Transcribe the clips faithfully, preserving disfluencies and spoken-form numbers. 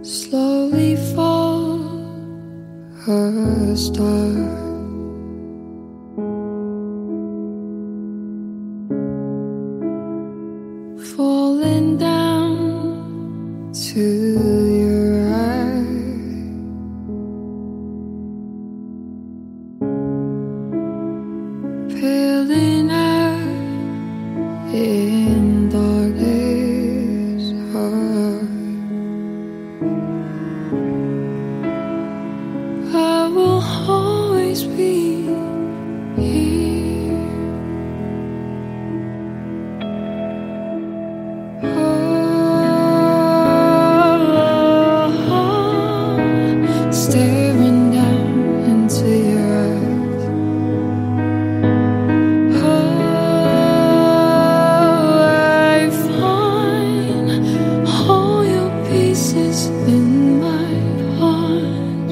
slowly fall aside. Falling down to your eyes, peeling out in darkest heart. I will always be here. Staring down into your eyes. Oh, I find all your pieces in my heart.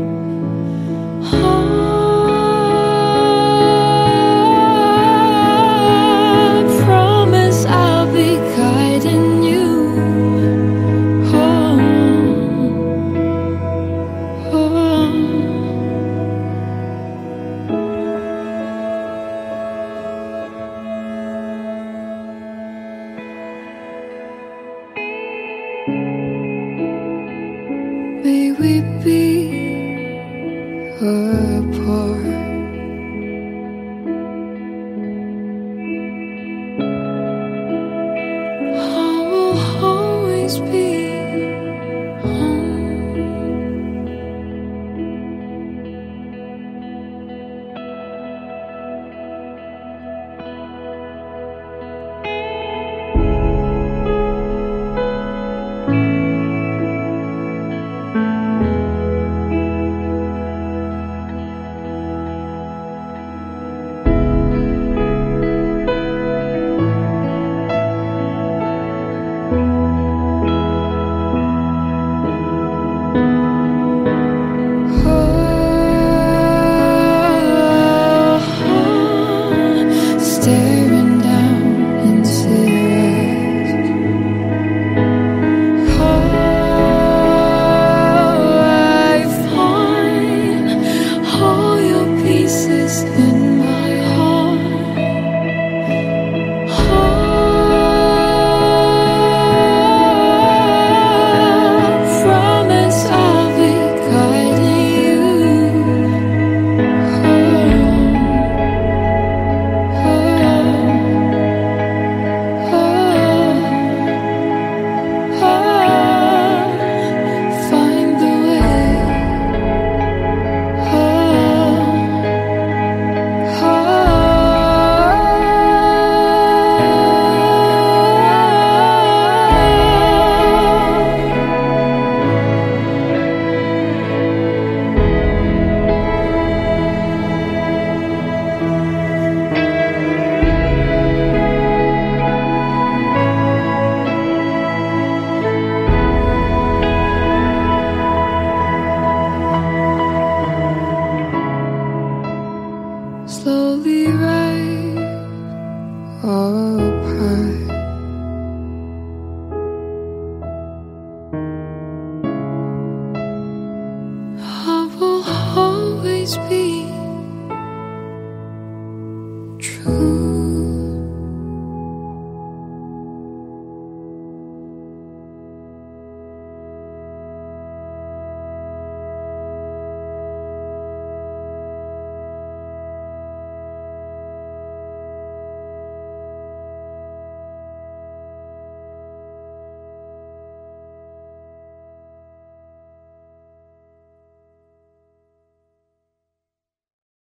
Oh, I promise I'll be guiding you. May we be apart. I will always be home. Staring down into your eyes. Oh, I find all your pieces in my heart. Oh, promise I'll be guiding you. Slowly rise up high. I will always be